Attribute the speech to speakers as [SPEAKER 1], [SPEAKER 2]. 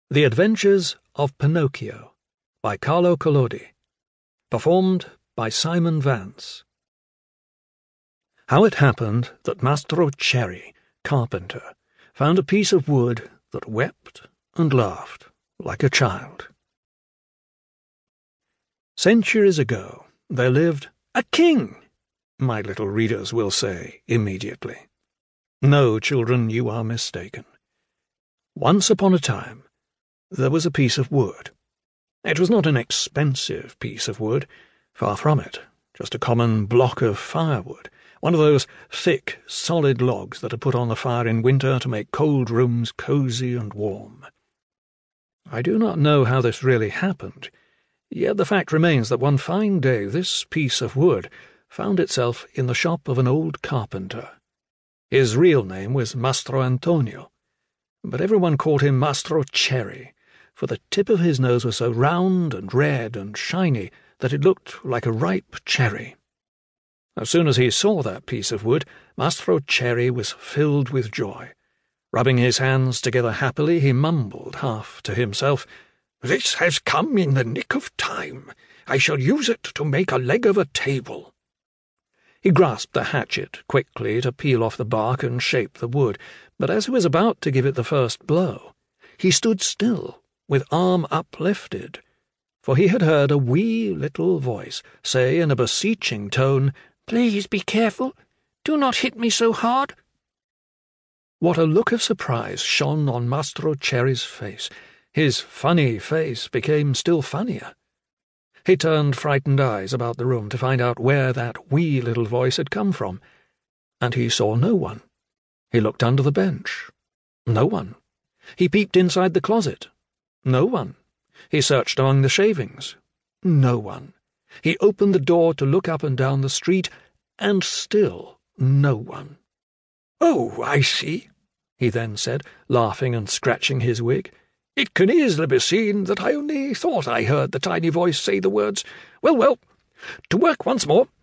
[SPEAKER 1] The Adventures of Pinocchio by Carlo Collodi. Performed by Simon Vance. How it happened that Mastro Cherry, carpenter, found a piece of wood that wept and laughed like a child. Centuries ago there lived a king, my little readers will say immediately. No, children, you are mistaken. Once upon a time, there was a piece of wood. It was not an expensive piece of wood, far from it, just a common block of firewood, one of those thick, solid logs that are put on the fire in winter to make cold rooms cosy and warm. I do not know how this really happened, yet the fact remains that one fine day this piece of wood found itself in the shop of an old carpenter. His real name was Mastro Antonio, but everyone called him Mastro Cherry, for the tip of his nose was so round and red and shiny that it looked like a ripe cherry. As soon as he saw that piece of wood, Mastro Cherry was filled with joy. Rubbing his hands together happily, he mumbled half to himself, "This has come in the nick of time. I shall use it to make a leg of a table." He grasped the hatchet quickly to peel off the bark and shape the wood, but as he was about to give it the first blow, he stood still, with arm uplifted, for he had heard a wee little voice say in a beseeching tone, "Please be careful. Do not hit me so hard." What a look of surprise shone on Mastro Cherry's face. His funny face became still funnier. He turned frightened eyes about the room to find out where that wee little voice had come from, and he saw no one. He looked under the bench. No one. He peeped inside the closet. No one. He searched among the shavings. No one. He opened the door to look up and down the street, and still no one. "Oh, I see," he then said, laughing and scratching his wig. "It can easily be seen that I only thought I heard the tiny voice say the words. Well, to work once more.